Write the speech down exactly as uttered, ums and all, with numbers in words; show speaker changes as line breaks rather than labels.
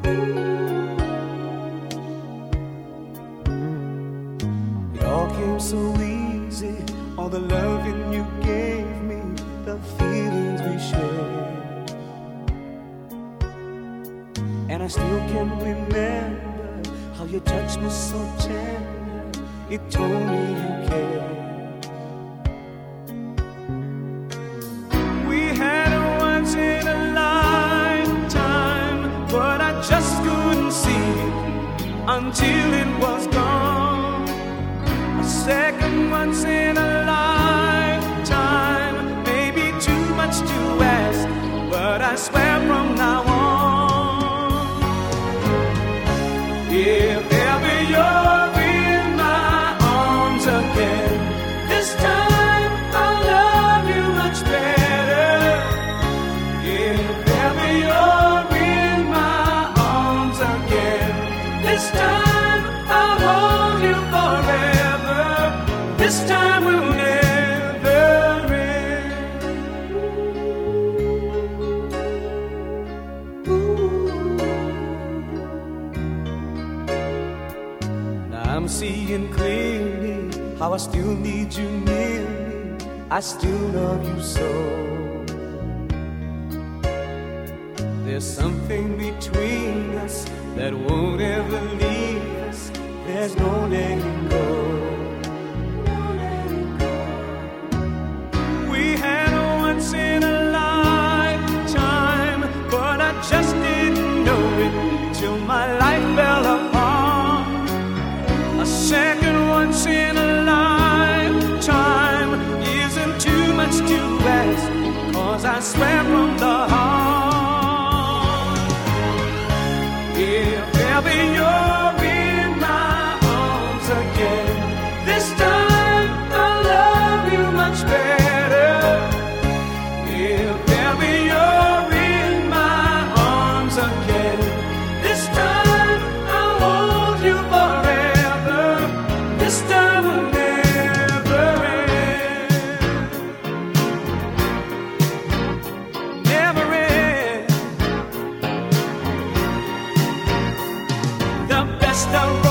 It all came so easy, all the loving you gave me, the feelings we shared. And I still can remember how you touched me so tender. It told me you cared. We had a once in a lifetime, but I just couldn't see it until it was gone. A second once in a lifetime, maybe too much to ask, but I swear from now on, if ever you're in my arms again, this time I'll love you much better. If ever you're in my arms again, this time I'll hold you forever. This time will never end. Now I'm seeing clearly how I still need you near me. I still love you so. There's something between us that won't ever leave us. There's no letting go. We had a once in a lifetime, but I just didn't know it till my life fell apart. A second once in a lifetime isn't too much to ask, 'cause I swear from the heart, if ever you're in my arms again, this time I'll love you much better. If ever you're in my arms again, this time I'll hold you forever. This time will never end. Never end. The best of